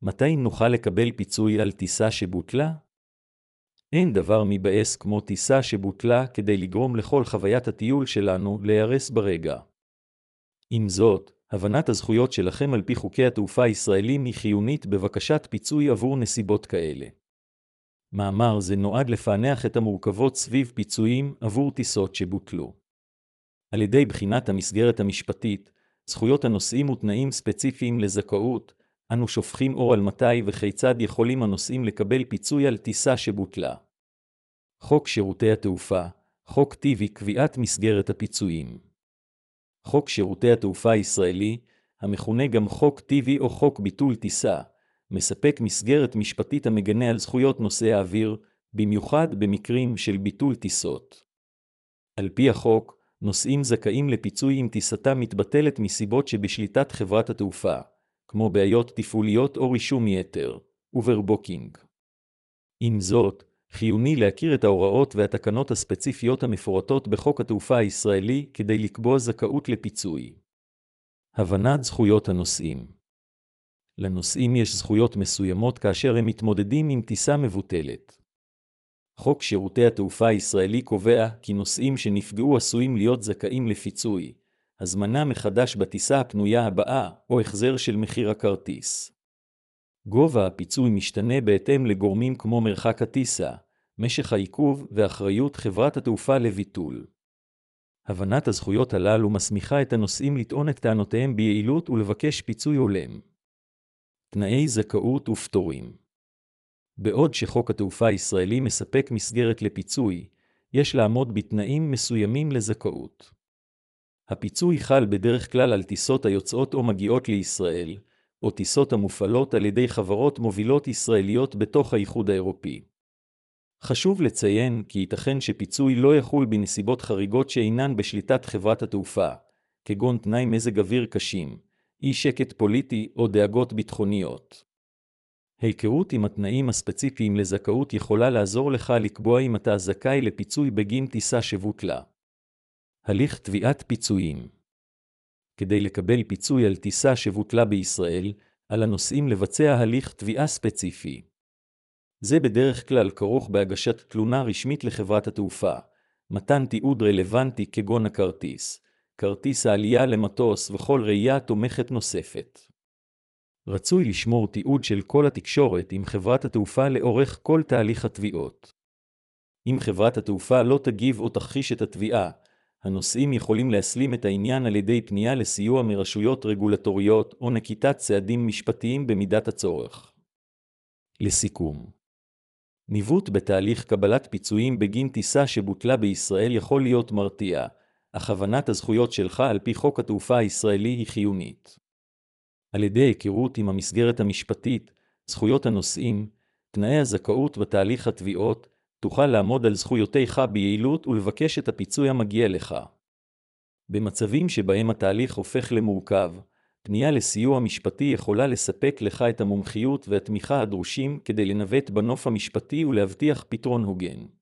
מתי נוכל לקבל פיצוי על טיסה שבוטלה? אין דבר מבאס כמו טיסה שבוטלה כדי לגרום לכל חוויית הטיול שלנו להיהרס ברגע. עם זאת, הבנת הזכויות שלכם על פי חוקי התעופה הישראלים היא חיונית בבקשת פיצוי עבור נסיבות כאלה. מאמר זה נועד לפענח את המורכבות סביב פיצויים עבור טיסות שבוטלו. על ידי בחינת המסגרת המשפטית, זכויות הנוסעים ותנאים ספציפיים לזכאות, אנו שופכים אור על מתי וכיצד יכולים הנוסעים לקבל פיצוי על טיסה שבוטלה. חוק שירותי התעופה, חוק טיבי קביעת מסגרת הפיצויים. חוק שירותי התעופה הישראלי, המכונה גם חוק טיבי או חוק ביטול טיסה, מספק מסגרת משפטית המגנה על זכויות נוסעי האוויר, במיוחד במקרים של ביטול טיסות. על פי החוק, נוסעים זכאים לפיצוי אם טיסתם מתבטלת מסיבות שבשליטת חברת התעופה, כמו בעיות תפעוליות או רישום יתר, אוברבוקינג. עם זאת, חיוני להכיר את ההוראות והתקנות הספציפיות המפורטות בחוק התעופה הישראלי כדי לקבוע זכאות לפיצוי. הבנת זכויות הנוסעים. לנוסעים יש זכויות מסוימות כאשר הם מתמודדים עם טיסה מבוטלת. חוק שירותי התעופה הישראלי קובע כי נוסעים שנפגעו עשויים להיות זכאים לפיצוי, הזמנה מחדש בטיסה הפנויה הבאה או החזר של מחיר הכרטיס. גובה הפיצוי משתנה בהתאם לגורמים כמו מרחק הטיסה, משך העיכוב ואחריות חברת התעופה לביטול. הבנת הזכויות הללו מסמיכה את הנוסעים לטעון את טענותיהם ביעילות ולבקש פיצוי הולם. תנאי זכאות ופטורים. בעוד שחוק התעופה הישראלי מספק מסגרת לפיצוי, יש לעמוד בתנאים מסוימים לזכאות. הפיצוי חל בדרך כלל על טיסות היוצאות או מגיעות לישראל, או טיסות המופעלות על ידי חברות מובילות ישראליות בתוך האיחוד האירופי. חשוב לציין כי ייתכן שפיצוי לא יחול בנסיבות חריגות שאינן בשליטת חברת התעופה, כגון תנאי מזג אוויר קשים, אי שקט פוליטי או דאגות ביטחוניות. היכרות עם התנאים הספציפיים לזכאות יכולה לעזור לך לקבוע אם אתה זכאי לפיצוי בגין טיסה שבוטלה. הליך תביעת פיצויים. כדי לקבל פיצוי על טיסה שבוטלה בישראל, על הנוסעים לבצע הליך תביעה ספציפי. זה בדרך כלל כרוך בהגשת תלונה רשמית לחברת התעופה, מתן תיעוד רלוונטי כגון הכרטיס, כרטיס העלייה למטוס וכל ראייה תומכת נוספת. רצוי לשמור תיעוד של כל התקשורת עם חברת התעופה לאורך כל תהליך התביעות. אם חברת התעופה לא תגיב או תכחיש את התביעה, הנוסעים יכולים להסלים את העניין על ידי פנייה לסיוע מרשויות רגולטוריות או נקיטת צעדים משפטיים במידת הצורך. לסיכום, ניווט בתהליך קבלת פיצויים בגין טיסה שבוטלה בישראל יכול להיות מרתיע, אך הבנת הזכויות שלך על פי חוק התעופה הישראלי היא חיונית. על ידי היכרות עם המסגרת המשפטית, זכויות הנוסעים, תנאי הזכאות בתהליך התביעות, תוכל לעמוד על זכויותיך ביעילות ולבקש את הפיצוי המגיע לך. במצבים שבהם התהליך הופך למורכב, פנייה לסיוע משפטי יכולה לספק לך את המומחיות והתמיכה הדרושים כדי לנווט בנוף המשפטי ולהבטיח פתרון הוגן.